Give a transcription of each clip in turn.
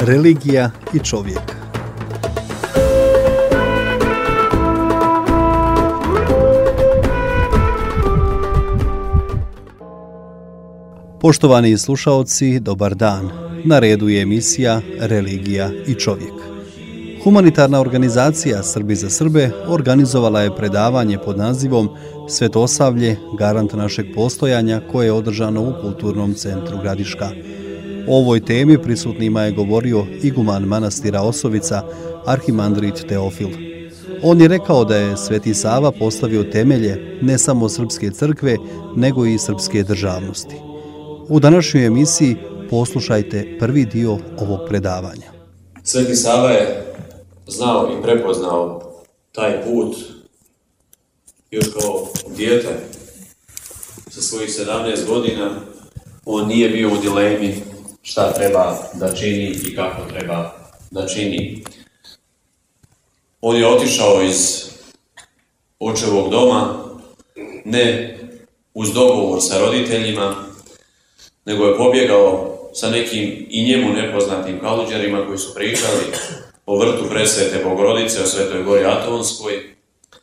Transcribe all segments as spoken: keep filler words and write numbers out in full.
religija i čovjek. Poštovani slušaoci, dobar dan. Na redu je emisija Religija i čovjek. Humanitarna organizacija Srbi za Srbe organizovala je predavanje pod nazivom Svetosavlje, garant našeg postojanja, koje je održano u Kulturnom centru Gradiška. O ovoj temi prisutnima je govorio iguman manastira Osovica, arhimandrit Teofil. On je rekao da je Sveti Sava postavio temelje ne samo srpske crkve, nego i srpske državnosti. U današnjoj emisiji poslušajte prvi dio ovog predavanja. Sveti Sava je znao i prepoznao taj put još kao dijete sa svojih sedamnaest godina. On nije bio u dilemi šta treba da čini i kako treba da čini. On je otišao iz očevog doma ne uz dogovor sa roditeljima, nego je pobjegao sa nekim i njemu nepoznatim kaluđerima koji su pričali o vrtu Presvete Bogorodice, o Svetoj Gori Atonskoj.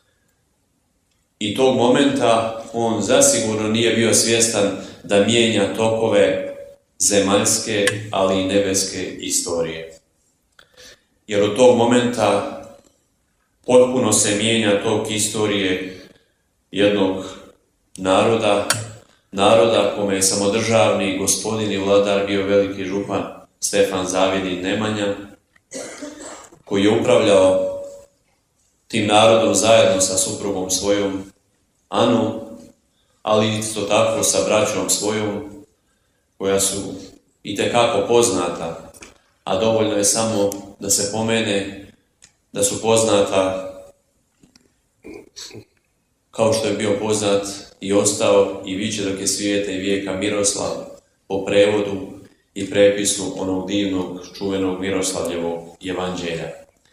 I tog momenta on zasigurno nije bio svjestan da mijenja tokove zemaljske, ali i nebeske istorije. Jer od tog momenta potpuno se mijenja tok istorije jednog naroda, naroda kome je samodržavni gospodin i vladar bio veliki župan Stefan Zavidin Nemanja, koji je upravljao tim narodom zajedno sa suprugom svojom Anu, ali isto tako sa braćom svojom, koja su itekako poznata, a dovoljno je samo da se pomene da su poznata kao što je bio poznat i ostao i viće dok je svijeta i vijeka Miroslav, po prevodu i prepisu onog divnog, čuvenog Miroslavljevog evanđelja.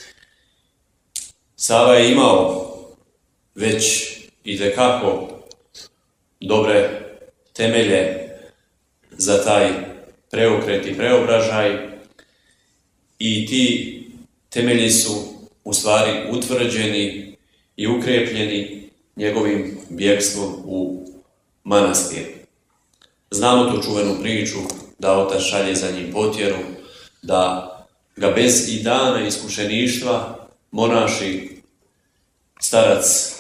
Sava je imao već itekako dobre temelje za taj preokret i preobražaj i ti temelji su u stvari utvrđeni i ukrepljeni njegovim bjegstvom u manastir. Znamo tu čuvenu priču da otac šalje za njim potjeru, da ga bez i dana iskušeništva monaši starac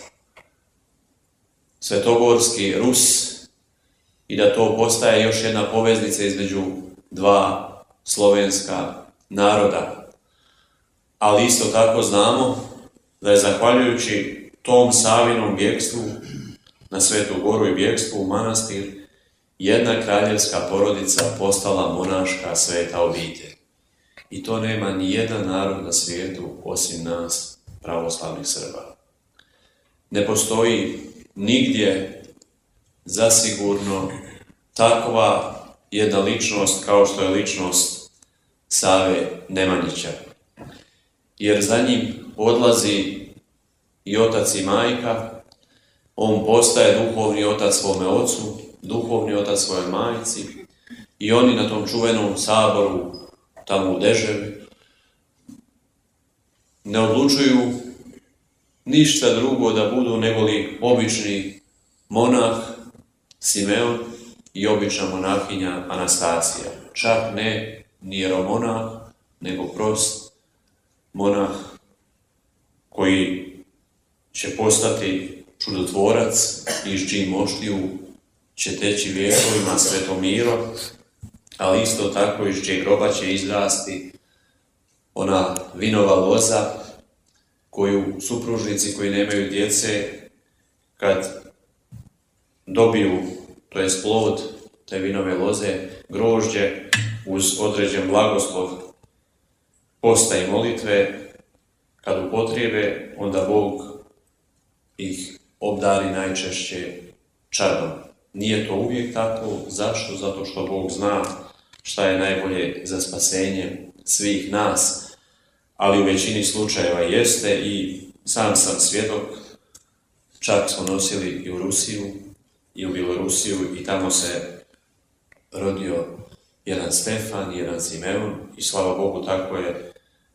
Svetogorski Rus i da to postaje još jedna poveznica između dva slovenska naroda. Ali isto tako znamo da je zahvaljujući tom Savinom bjegstvu na Svetu Goru i bjegstvu u manastir jedna kraljevska porodica postala monaška sveta obitelj. I to nema ni jedan narod na svijetu osim nas, pravoslavnih Srba. Ne postoji nigdje zasigurno takva jedna ličnost kao što je ličnost Save Nemanjića. Jer za njim odlazi i otac i majka, on postaje duhovni otac svome ocu, duhovni otac svojoj majci i oni na tom čuvenom saboru tamo u Deževi ne odlučuju ništa drugo da budu negoli obični monah Simeon i obična monahinja Anastacija. Čak ne ni jeromonah, nego prost monah koji će postati čudotvorac i s čijim moštiju će teći vijekovima Svetomiro, ali isto tako iz čijeg groba će izrasti ona vinova loza koju supružnici koji nemaju djece kad dobiju, to jest plod te vinove loze, grožđe uz određen blagoslov posta i molitve, kad upotrijebe, onda Bog ih obdari najčešće čadom. Nije to uvijek tako. Zašto? Zato što Bog zna šta je najbolje za spasenje svih nas, ali u većini slučajeva jeste i sam sam svjedok. Čak smo nosili i u Rusiju i u Bjelorusiju i tamo se rodio jedan Stefan, jedan Simeon i slava Bogu tako je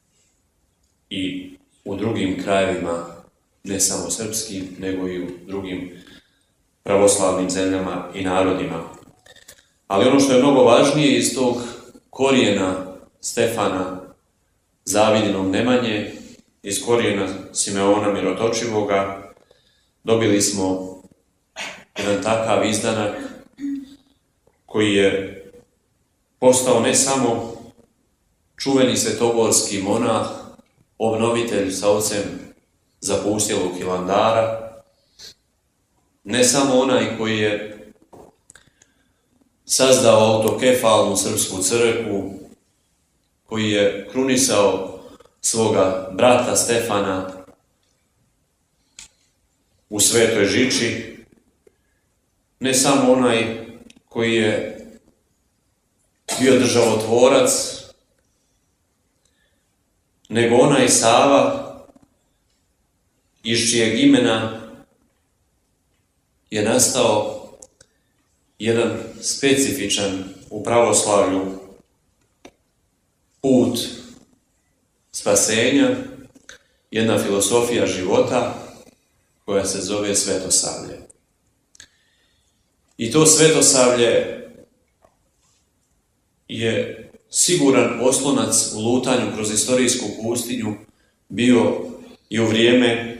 i u drugim krajevima, ne samo srpskim, nego i u drugim pravoslavnim zemljama i narodima. Ali ono što je mnogo važnije iz tog korijena Stefana Zavidinog Nemanje, iz korijena Simeona Mirotočivoga, dobili smo jedan takav izdanak koji je postao ne samo čuveni svetogorski monah, obnovitelj sa ocem zapustjelog Hilandara, ne samo onaj koji je sazdao autokefalnu srpsku crkvu, koji je krunisao svoga brata Stefana u Svetoj Žiči, ne samo onaj koji je bio državotvorac, nego onaj Sava iz čijeg imena je nastao jedan specifičan u pravoslavlju put spasenja, jedna filosofija života koja se zove svetosavlje. I to svetosavlje je siguran oslonac u lutanju kroz istorijsku pustinju bio i u vrijeme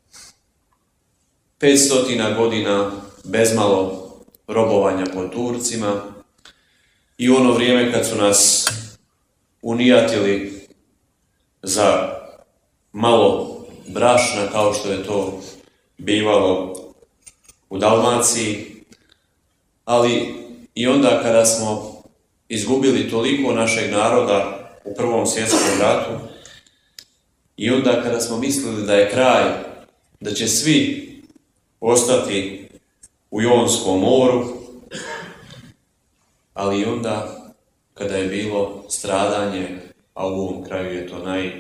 petstotina godina bezmalo robovanja pod Turcima i u ono vrijeme kad su nas unijatili za malo brašna, kao što je to bivalo u Dalmaciji, ali i onda kada smo izgubili toliko našeg naroda u Prvom svjetskom ratu i onda kada smo mislili da je kraj, da će svi ostati u Jonskom moru, ali i onda kada je bilo stradanje, a u ovom kraju je to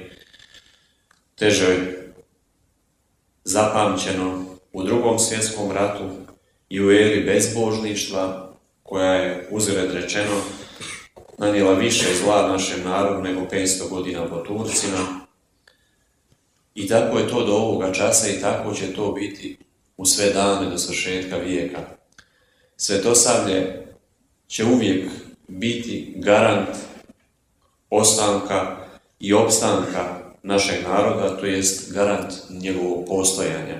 najteže zapamćeno u Drugom svjetskom ratu i u eri bezbožništva, koja je uzgred rečeno nanijela više zla našem narodu nego petsto godina po Turcima. I tako je to do ovoga časa i tako će to biti u sve dane do svršetka vijeka. Svetosavlje će uvijek biti garant ostanka i opstanka našeg naroda, to jest garant njegovog postojanja.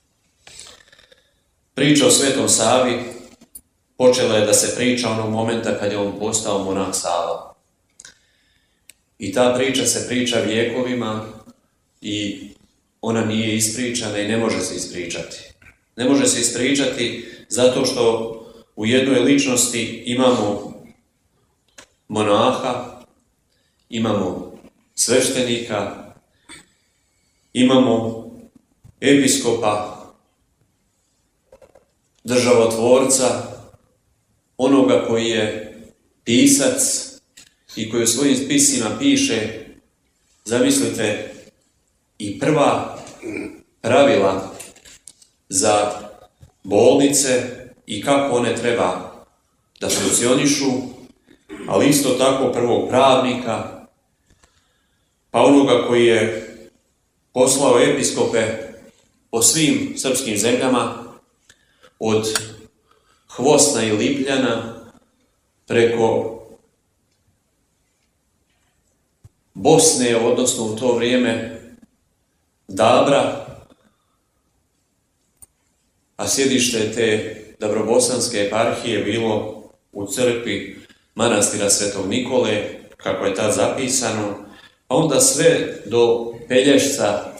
Priča o Svetom Savi počela je da se priča onog momenta kad je on postao monah Sava. I ta priča se priča vjekovima i ona nije ispričana i ne može se ispričati. Ne može se ispričati zato što u jednoj ličnosti imamo monaha, imamo sveštenika, imamo episkopa, državotvorca, onoga koji je pisac i koji u svojim spisima piše, zamislite, i prva pravila za bolnice i kako one treba da funkcionišu, ali isto tako prvog pravnika, pa onoga koji je poslao episkope po svim srpskim zemljama, od Hvosna i Lipljana preko Bosne, odnosno u to vrijeme Dabra, a sjedište te Dabrobosanske eparhije bilo u crkvi manastira Svetog Nikole, kako je tad zapisano, a onda sve do Pelješca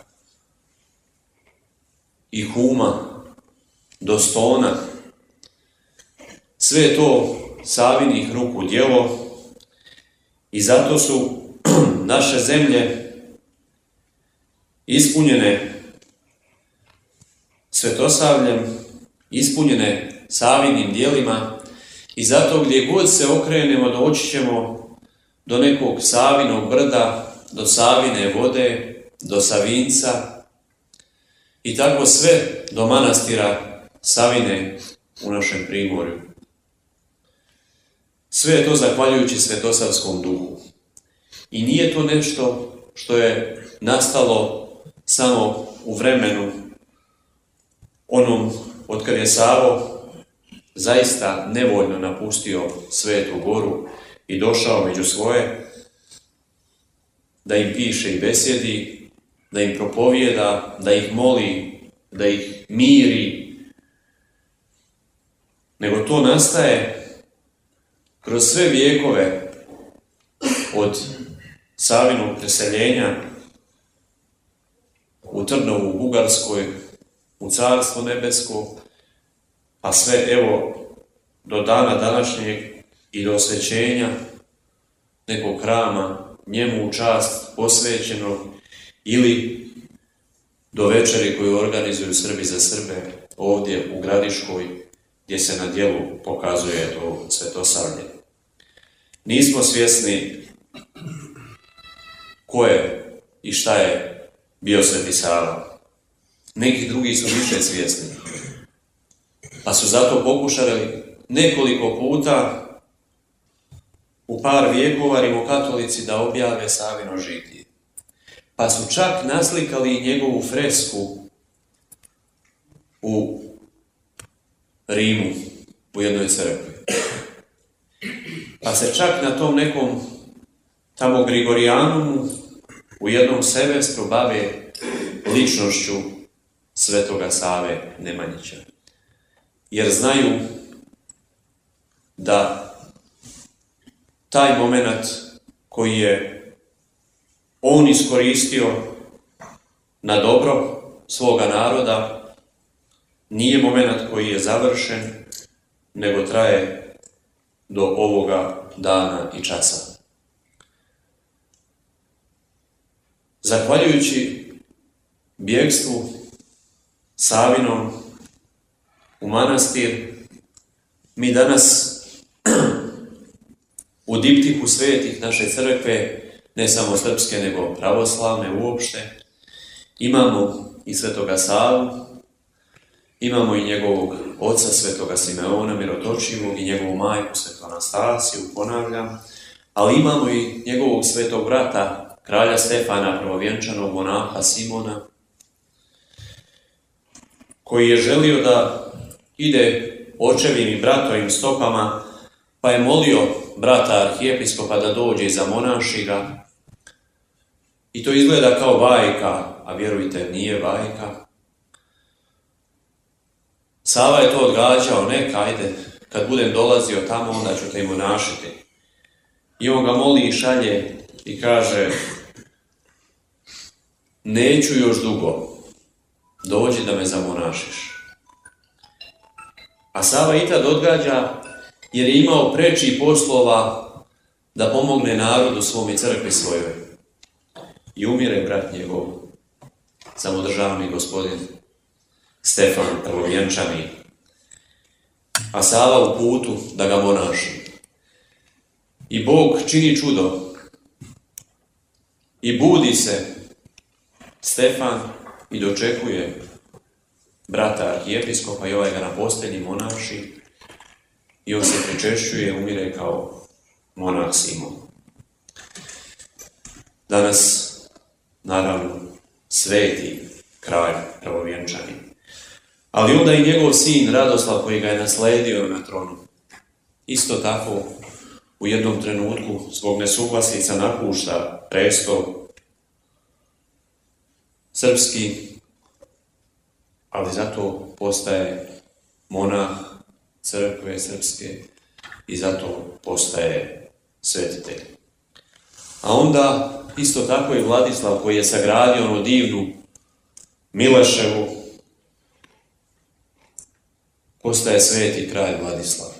i Huma, do Stona. Sve je to Savinih ruku djelo i zato su naše zemlje ispunjene svetosavljem, ispunjene Savinim djelima i zato gdje god se okrenemo doći ćemo do nekog Savinog brda, do Savine vode, do Savinca i tako sve do manastira Savine u našem primorju. Sve je to zahvaljujući Svetosavskom duhu. I nije to nešto što je nastalo samo u vremenu onom od kad je Savo zaista nevoljno napustio Svetu Goru i došao među svoje, da im piše i besjedi, da im propovijeda, da ih moli, da ih miri, nego to nastaje kroz sve vijekove od Savinog preseljenja u Trnovu u Bugarskoj, u Carstvo nebesko, pa sve evo do dana današnjeg i do osvećenja nekog hrama njemu u čast posvećenog ili do večeri koju organizuju Srbi za Srbe ovdje u Gradiškoj, gdje se na djelu pokazuje to svetosavlje. Nismo svjesni ko je i šta je bio Sveti Sava. Neki drugi su više svjesni, pa su zato pokušali nekoliko puta u par vijekova rimokatolici da objave Savino žitije. Pa su čak naslikali njegovu fresku u Rimu, u jednoj crkvi. Pa se čak na tom nekom tamo Grigorijanumu u jednom semestru bave ličnošću Svetoga Save Nemanjića. Jer znaju da taj moment koji je on iskoristio na dobro svoga naroda nije moment koji je završen, nego traje do ovoga dana i časa. Zahvaljujući bjegstvu Savinom u manastir, mi danas u diptiku svetih naše crkve, ne samo srpske, nego pravoslavne uopšte, imamo i Svetoga Savu, imamo i njegovog oca Svetoga Simeona Mirotočivog i njegovu majku Svetu Anastasiju, ponavljam, ali imamo i njegovog svetog brata, kralja Stefana, prvovjenčanog monaha Simona, koji je želio da ide očevim i bratovim stopama, pa je molio brata arhijepiskopa da dođe i zamonaši ga. I to izgleda kao bajka, a vjerujte, nije bajka. Sava je to odgađao, neka, ajde, kad budem dolazio tamo, onda ću te i monašiti. I on ga moli i šalje i kaže: neću još dugo, dođi da me zamonašiš. A Sava i tad odgađa, jer je imao preči poslova da pomogne narodu svom i crkvi svojoj. I umire brat njegov, samodržavni gospodin Stefan prvovjenčani, a Sava u putu da ga monaši. I Bog čini čudo i budi se Stefan i dočekuje brata arhijepiskopa i ovaj ga na postelji monaši i on se pričešćuje i umire kao monah Simon. Danas, naravno, sveti kralj prvovjenčani. Ali onda i njegov sin Radoslav, koji ga je nasledio na tronu, isto tako u jednom trenutku zbog nesuglasica napušta prestol srpski, ali zato postaje monah crkve srpske i zato postaje svetitelj. A onda isto tako i Vladislav, koji je sagradio onu divnu Mileševu, postaje sveti kralj Vladislav.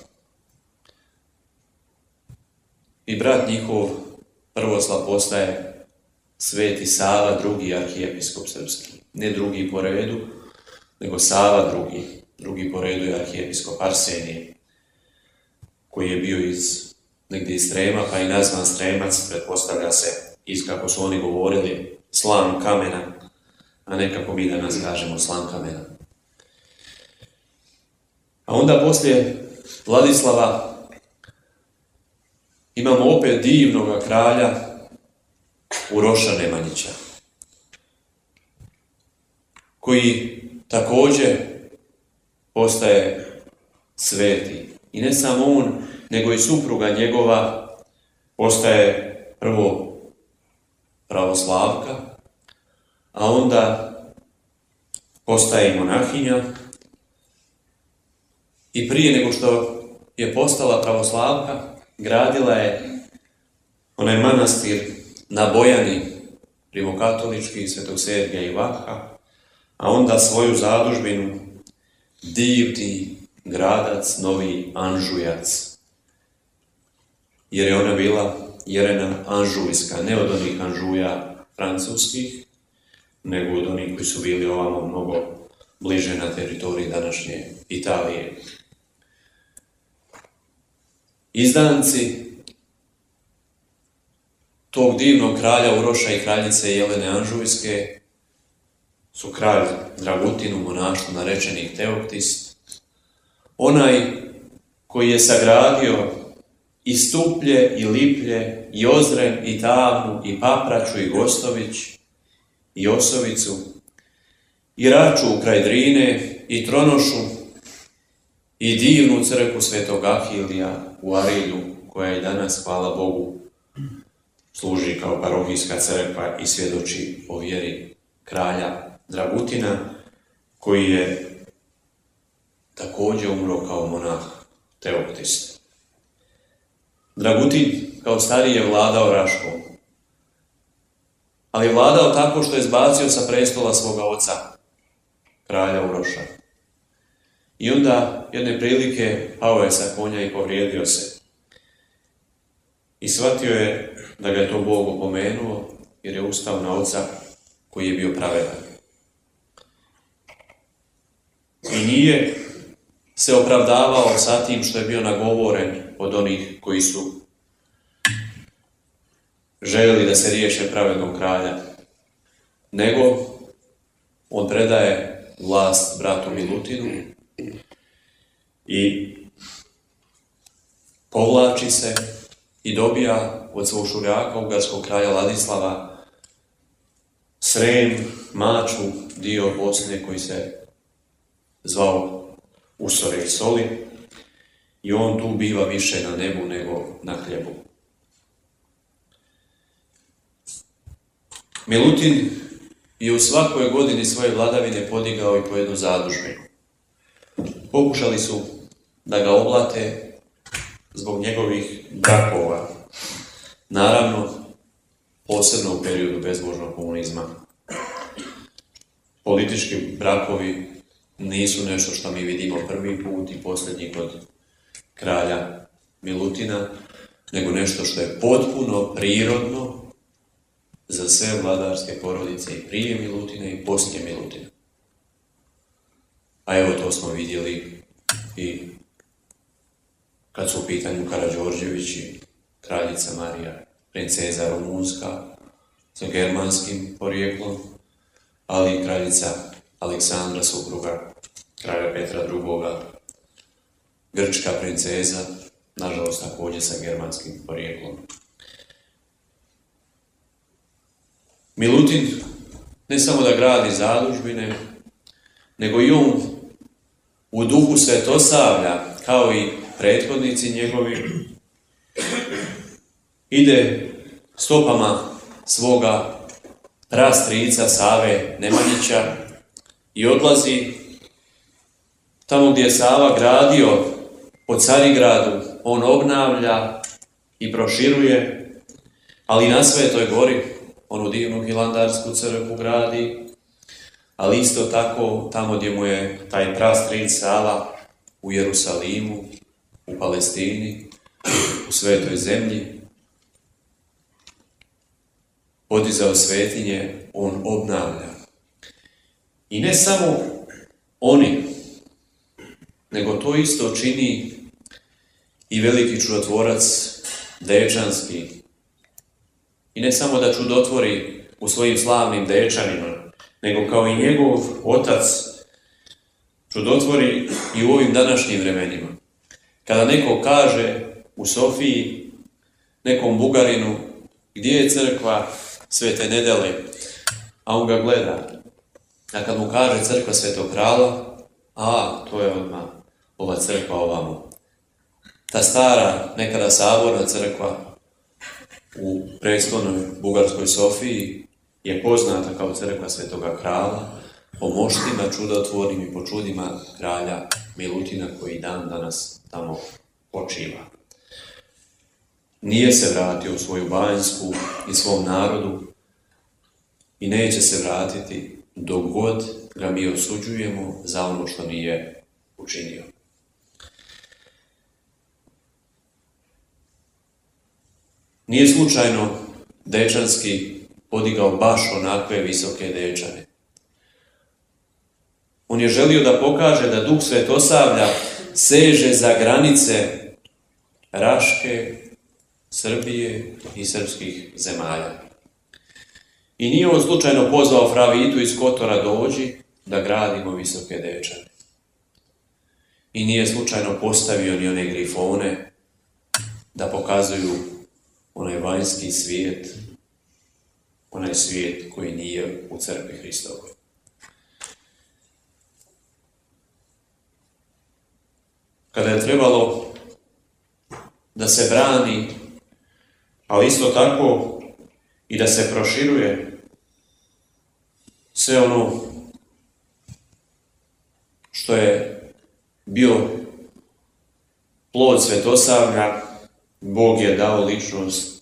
I brat njihov Prvoslav postaje sveti Sava, drugi arhijepiskop srpski. Ne drugi po redu, nego Sava drugi. Drugi po redu je arhijepiskop Arsenije, koji je bio iz, negdje iz Srema, pa i nazvan Sremac, pretpostavlja se, iz kako su oni govorili, slan kamena, a ne kako mi danas kažemo slan kamena. A onda poslije Vladislava imamo opet divnog kralja Uroša Nemanjića, koji također postaje sveti. I ne samo on, nego i supruga njegova postaje prvo pravoslavka, a onda postaje i monahinja. I prije nego što je postala pravoslavka, gradila je onaj manastir na Bojani, rimokatolički, Svetog Sergeja i Vaha, a onda svoju zadužbinu divni gradac Novi Anžujac, jer je ona bila Jelena Anžujska, ne od onih Anžuja francuskih, nego od onih koji su bili ovamo mnogo bliže na teritoriji današnje Italije. Izdanci tog divnog kralja Uroša i kraljice Jelene Anžujske su kralj Dragutin, u monaštvu narečenih Teoktist, onaj koji je sagradio i Stuplje, i Liplje, i Ozren, i Tavnu, i Papraću, i Gostović, i Osovicu, i Raču kraj Drine, i Tronošu, i divnu crkvu Svetog Ahilija u Arilju, koja i danas, hvala Bogu, služi kao parohijska crkva i svjedoči o vjeri kralja Dragutina, koji je također umro kao monah Teoktist. Dragutin kao stariji je vladao Raškom, ali je vladao tako što je zbacio sa prestola svoga oca, kralja Uroša. I onda jedne prilike pao je sa konja i povrijedio se. I shvatio je da ga je to Bog opomenuo, jer je ustao na oca koji je bio pravedan. I nije se opravdavao sa tim što je bio nagovoren od onih koji su željeli da se riješe pravednog kralja, nego on predaje vlast bratu Milutinu i povlači se i dobija od svog šurjaka, ugarskog kralja Ladislava, Srem, Maču, dio Bosne koji se zvao Usore i Soli, i on tu biva više na nebu nego na hljebu. Milutin je u svakoj godini svoje vladavine podigao i po jednu zadužbinu. Pokušali su da ga oblate zbog njegovih brakova. Naravno, posebno u periodu bezbožnog komunizma. Politički brakovi nisu nešto što mi vidimo prvi put i posljednji kod kralja Milutina, nego nešto što je potpuno prirodno za sve vladarske porodice i prije Milutina i poslije Milutina. A evo, to smo vidjeli i kad su u pitanju Karađorđević i kraljica Marija, princeza Rumunska sa germanskim porijeklom, ali i kraljica Aleksandra, supruga kralja Petra drugoga, grčka princeza, nažalost također sa germanskim porijeklom. Milutin ne samo da gradi zadužbine, nego i on u duhu Svetosavlja, kao i prethodnici njegovi, ide stopama svoga prastrica Save Nemanjića i odlazi tamo gdje je Sava gradio po Carigradu, on obnavlja i proširuje, ali na Svetoj gori onu divnu Hilandarsku crkvu gradi, ali isto tako tamo gdje mu je taj prastric Sava u Jerusalimu, u Palestini, u Svetoj zemlji podizao svetinje, on obnavlja. I ne samo oni, nego to isto čini i veliki čudotvorac Dečanski. I ne samo da čudotvori u svojim slavnim Dečanima, nego kao i njegov otac čudotvori i u ovim današnjim vremenima. Kada neko kaže u Sofiji nekom Bugarinu, gdje je crkva Svete Nedele, a on ga gleda. A kad mu kaže crkva Svetog Krala, a, to je odmah ova crkva ovamo. Ta stara, nekada saborna crkva u prestolnoj Bugarskoj Sofiji je poznata kao crkva Svetoga Krala, po moštima čudotvornim i po čudima kralja Milutina koji dan danas tamo počiva. Nije se vratio u svoju Banjsku i svom narodu i neće se vratiti dok god ga mi osuđujemo za ono što nije učinio. Nije slučajno Dečanski podigao baš onakve visoke dečane. On je želio da pokaže da Duh Svetosavlja seže za granice Raške, Srbije i srpskih zemalja. I nije on slučajno pozvao fra Vitu iz Kotora dođi da gradimo visoke dečane. I nije slučajno postavio ni one grifone da pokazuju onaj vanjski svijet, onaj svijet koji nije u crkvi Hristovoj. Kada je trebalo da se brani, ali isto tako i da se proširuje sve ono što je bio plod Svetosavlja, Bog je dao ličnost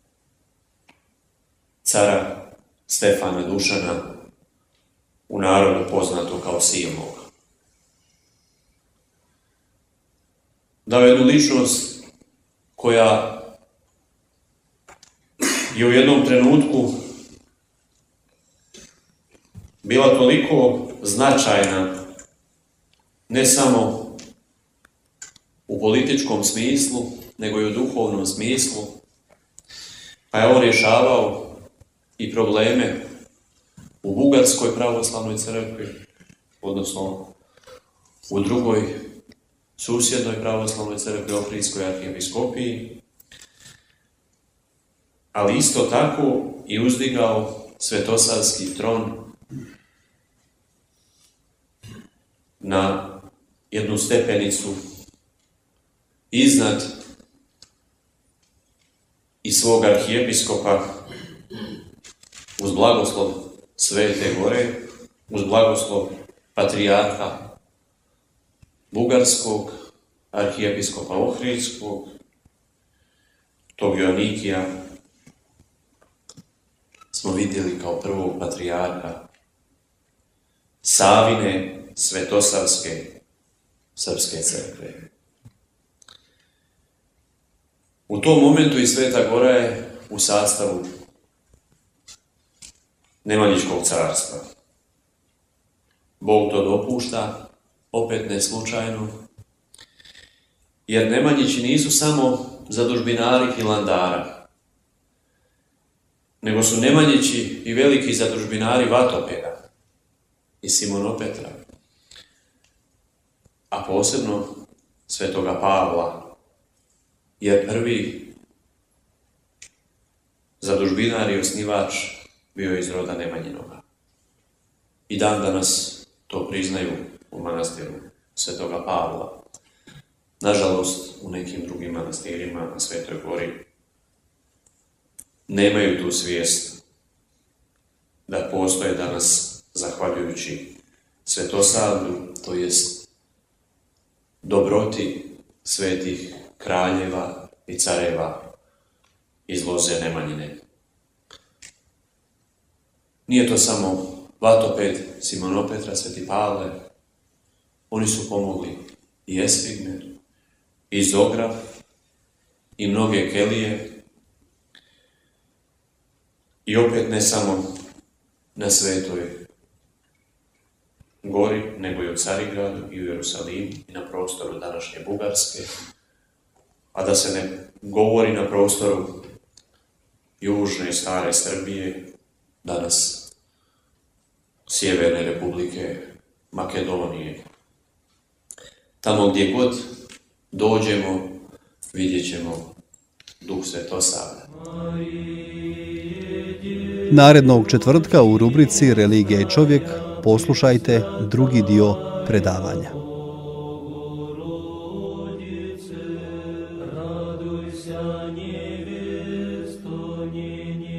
cara Stefana Dušana, u narodu poznato kao Silnog. Dao jednu ličnost koja je u jednom trenutku bila toliko značajna, ne samo u političkom smislu, nego i u duhovnom smislu, pa je on rješavao i probleme u Bugarskoj pravoslavnoj crkvi, odnosno u drugoj susjednoj pravoslavnoj crkvi, Ohridskoj arhijepiskopiji, ali isto tako i uzdigao svetosavski tron na jednu stepenicu iznad i svog arhijepiskopa uz blagoslov Svete Gore, uz blagoslov patrijarha Bugarskog, arhijepiskopa Ohridskog, tog Joanikija smo vidjeli kao prvog patrijarha Savine Svetosavske srpske crkve. U tom momentu i Sveta Gora je u sastavu Nemanjičkog carstva. Bog to dopušta, opet ne slučajno, jer Nemanjići nisu samo zadužbinari Hilandara, nego su Nemanjići i veliki zadužbinari Vatopeda i Simonopetra, a posebno Svetoga Pavla, jer prvi zadužbinar i osnivač bio iz roda Nemanjinoga. I dan danas to priznaju u manastiru Svetoga Pavla. Nažalost, u nekim drugim manastirima na Svetoj Gori nemaju tu svijest da postoje danas, zahvaljujući Svetosavlju, to jest dobroti svetih kraljeva i careva iz loze Nemanjine. Nije to samo Vatoped, Simonopetra, Sveti Pavle, oni su pomogli i Esfigme, i Zograf, i mnoge kelije, i opet ne samo na Svetoj Gori, nego i u Carigradu i u Jerusalimu i na prostoru današnje Bugarske, a da se ne govori na prostoru južne i stare Srbije, danas Sjeverne Republike Makedonije. Tamo gdje god dođemo, vidjet ćemo Duh Svetosavlja. Narednog četvrtka u rubrici Religija i čovjek poslušajte drugi dio predavanja. Радуйся, невесто, не